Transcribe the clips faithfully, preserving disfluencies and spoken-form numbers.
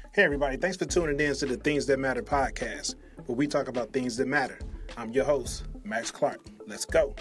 Hey everybody, thanks for tuning in to the Things That Matter podcast, where we talk about things that matter. I'm your host, Max Clark. Let's go.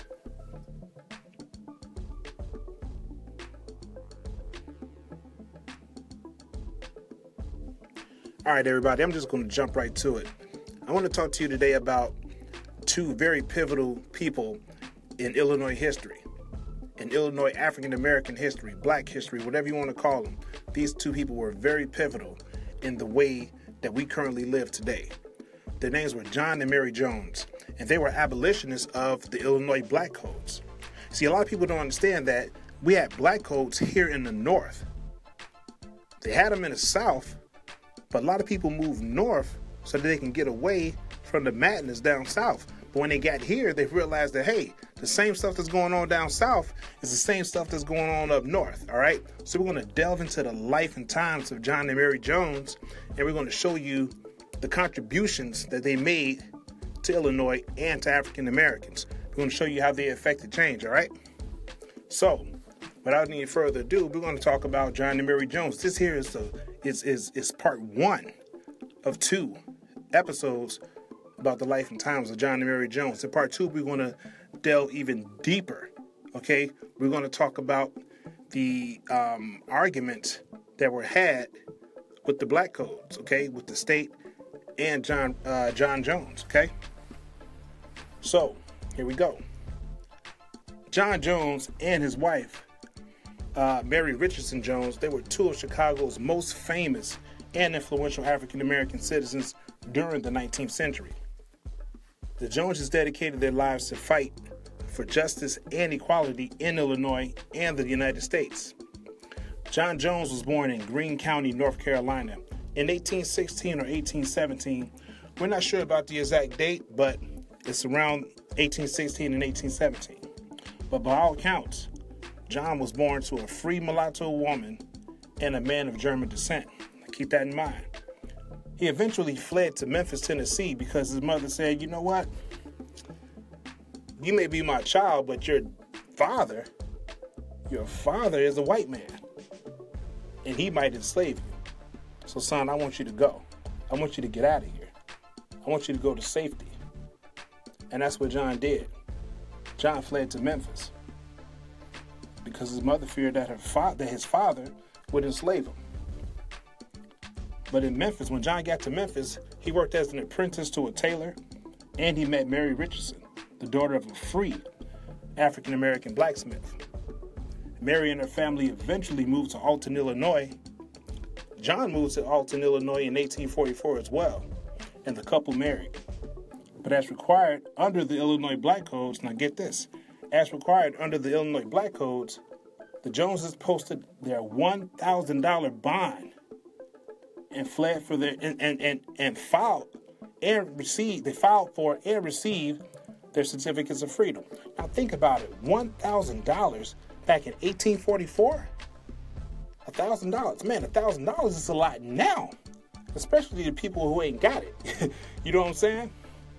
All right, everybody, I'm just going to jump right to it. I want to talk to you today about two very pivotal people in Illinois history, in Illinois African American history, Black history, whatever you want to call them. These two people were very pivotal in the way that we currently live today. Their names were John and Mary Jones, and they were abolitionists of the Illinois Black Codes. See, a lot of people don't understand that we had Black Codes here in the North. They had them in the South, but a lot of people moved north so that they can get away from the madness down south. But when they got here, they realized that, hey, the same stuff that's going on down south is the same stuff that's going on up north, all right? So we're going to delve into the life and times of John and Mary Jones, and we're going to show you the contributions that they made to Illinois and to African Americans. We're going to show you how they affected change, all right? So, without any further ado, we're going to talk about John and Mary Jones. This here is, the, is, is, is part one of two episodes about the life and times of John and Mary Jones. In part two, we're going to delve even deeper, okay? We're going to talk about the um, arguments that were had with the Black Codes, okay? With the state and John uh, John Jones, okay? So, here we go. John Jones and his wife, uh, Mary Richardson Jones, they were two of Chicago's most famous and influential African-American citizens during the nineteenth century. The Joneses dedicated their lives to fight for justice and equality in Illinois and the United States. John Jones was born in Greene County, North Carolina in eighteen sixteen or eighteen seventeen. We're not sure about the exact date, but it's around eighteen sixteen and eighteen seventeen. But by all accounts, John was born to a free mulatto woman and a man of German descent. Keep that in mind. He eventually fled to Memphis, Tennessee, because his mother said, you know what? You may be my child, but your father, your father is a white man, and he might enslave you. So, son, I want you to go. I want you to get out of here. I want you to go to safety. And that's what John did. John fled to Memphis because his mother feared that her fa- that his father would enslave him. But in Memphis, when John got to Memphis, he worked as an apprentice to a tailor, and he met Mary Richardson, the daughter of a free African-American blacksmith. Mary and her family eventually moved to Alton, Illinois. John moved to Alton, Illinois in eighteen forty-four as well, and the couple married. But as required under the Illinois Black Codes, now get this, as required under the Illinois Black Codes, the Joneses posted their one thousand dollars bond and fled for their and, and, and, and filed and received they filed for and received their certificates of freedom. Now think about it. One thousand dollars back in eighteen forty-four? A thousand dollars. Man, a thousand dollars is a lot now. Especially to people who ain't got it. You know what I'm saying?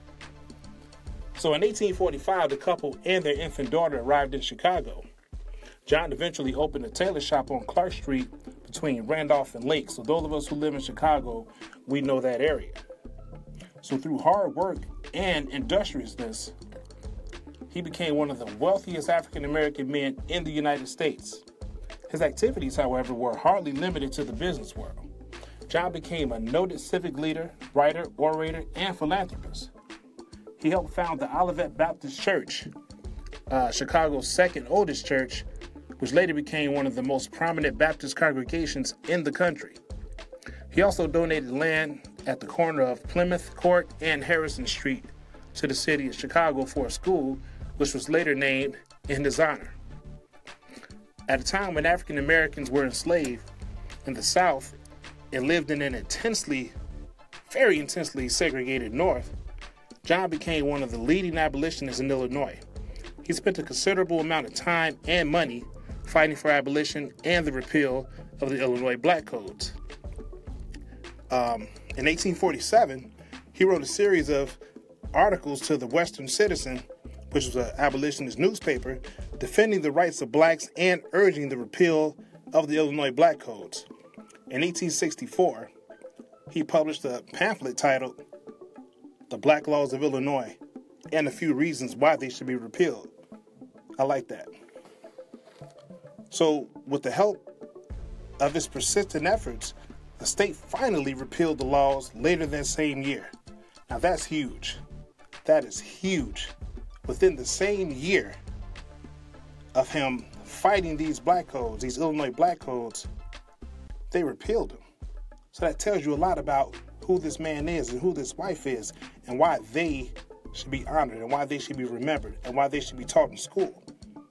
So in eighteen forty-five, the couple and their infant daughter arrived in Chicago. John eventually opened a tailor shop on Clark Street between Randolph and Lake. So those of us who live in Chicago, we know that area. So through hard work and industriousness, he became one of the wealthiest African-American men in the United States. His activities, however, were hardly limited to the business world. John became a noted civic leader, writer, orator, and philanthropist. He helped found the Olivet Baptist Church, uh, Chicago's second oldest church, which later became one of the most prominent Baptist congregations in the country. He also donated land at the corner of Plymouth Court and Harrison Street to the city of Chicago for a school, which was later named in his honor. At a time when African Americans were enslaved in the South and lived in an intensely, very intensely segregated North, John became one of the leading abolitionists in Illinois. He spent a considerable amount of time and money fighting for abolition and the repeal of the Illinois Black Codes. Um, in eighteen forty-seven, he wrote a series of articles to the Western Citizen, which was an abolitionist newspaper, defending the rights of blacks and urging the repeal of the Illinois Black Codes. In eighteen sixty-four, he published a pamphlet titled The Black Laws of Illinois and a Few Reasons Why They Should Be Repealed. I like that. So, with the help of his persistent efforts, the state finally repealed the laws later that same year. Now, that's huge. That is huge. Within the same year of him fighting these black codes, these Illinois black codes, they repealed them. So that tells you a lot about who this man is and who this wife is and why they should be honored and why they should be remembered and why they should be taught in school.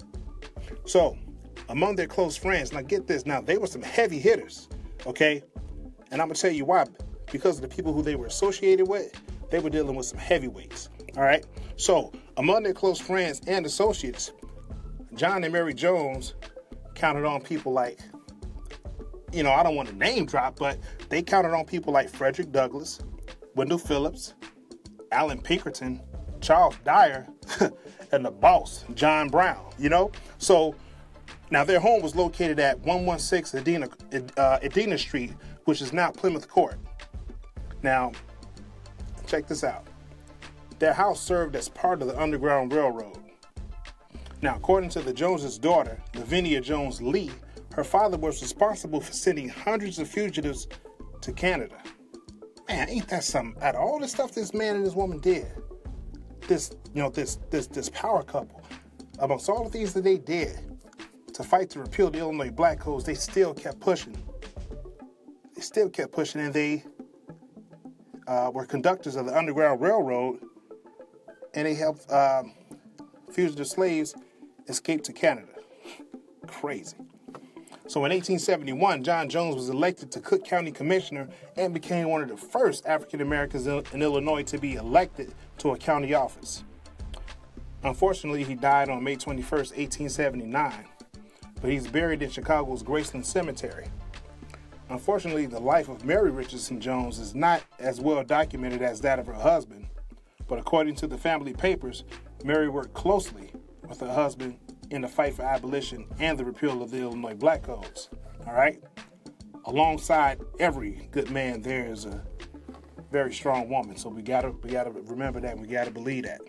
So, among their close friends, now get this, now they were some heavy hitters, okay? And I'm going to tell you why. Because of the people who they were associated with, they were dealing with some heavyweights, all right? So, among their close friends and associates, John and Mary Jones counted on people like, you know, I don't want to name drop, but they counted on people like Frederick Douglass, Wendell Phillips, Allan Pinkerton, Charles Dyer, and the boss, John Brown, you know? So, now their home was located at one sixteen Edina, uh, Edina Street, which is now Plymouth Court. Now, check this out. Their house served as part of the Underground Railroad. Now, according to the Joneses' daughter, Lavinia Jones Lee, her father was responsible for sending hundreds of fugitives to Canada. Man, ain't that something? Out of all the stuff this man and this woman did, this, you know, this this this power couple, amongst all the things that they did to fight to repeal the Illinois Black Codes, they still kept pushing. They still kept pushing, and they uh, were conductors of the Underground Railroad, and they helped uh, fugitive slaves escape to Canada. Crazy. So in eighteen seventy-one, John Jones was elected to Cook County Commissioner and became one of the first African Americans in Illinois to be elected to a county office. Unfortunately, he died on May twenty-first, eighteen seventy-nine, but he's buried in Chicago's Graceland Cemetery. Unfortunately, the life of Mary Richardson Jones is not as well documented as that of her husband, but according to the family papers, Mary worked closely with her husband in the fight for abolition and the repeal of the Illinois Black Codes. All right? Alongside every good man, there is a very strong woman. So we gotta we gotta remember that. And we gotta believe that.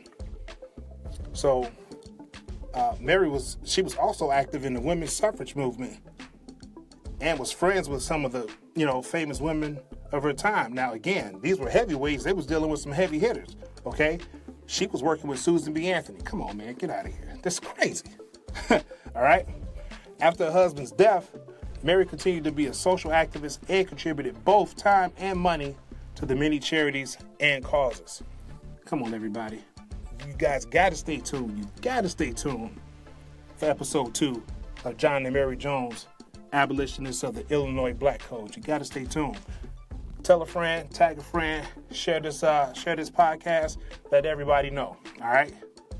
So uh, Mary was she was also active in the women's suffrage movement and was friends with some of the you know famous women of her time. Now again, these were heavyweights. They was dealing with some heavy hitters. Okay, she was working with Susan B. Anthony. Come on, man, get out of here. This is crazy. All right. After her husband's death, Mary continued to be a social activist and contributed both time and money to the many charities and causes. Come on, everybody. You guys got to stay tuned. You got to stay tuned for episode two of John and Mary Jones, Abolitionists of the Illinois Black Codes. You got to stay tuned. Tell a friend, tag a friend, share this, uh, share this podcast. Let everybody know. All right.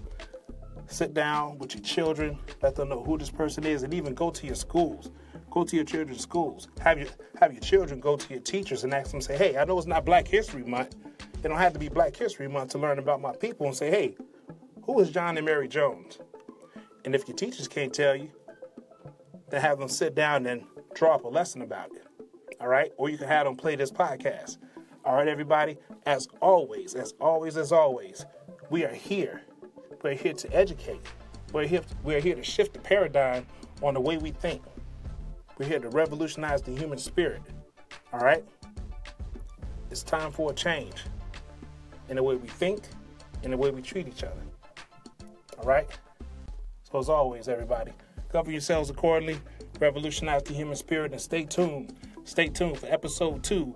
Sit down with your children, let them know who this person is, and even go to your schools. Go to your children's schools. Have your have your children go to your teachers and ask them, say, hey, I know it's not Black History Month. It don't have to be Black History Month to learn about my people, and say, hey, who is John and Mary Jones? And if your teachers can't tell you, then have them sit down and draw up a lesson about it. All right? Or you can have them play this podcast. All right, everybody? As always, as always, as always, we are here. We're here to educate. We're here, we're here to shift the paradigm on the way we think. We're here to revolutionize the human spirit. All right? It's time for a change in the way we think, in the way we treat each other. All right? So as always, everybody, cover yourselves accordingly, revolutionize the human spirit, and stay tuned. Stay tuned for episode two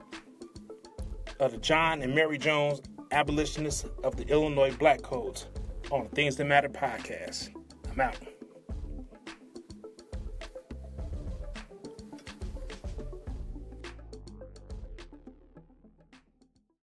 of the John and Mary Jones, Abolitionists of the Illinois Black Codes, on the Things That Matter podcast. I'm out.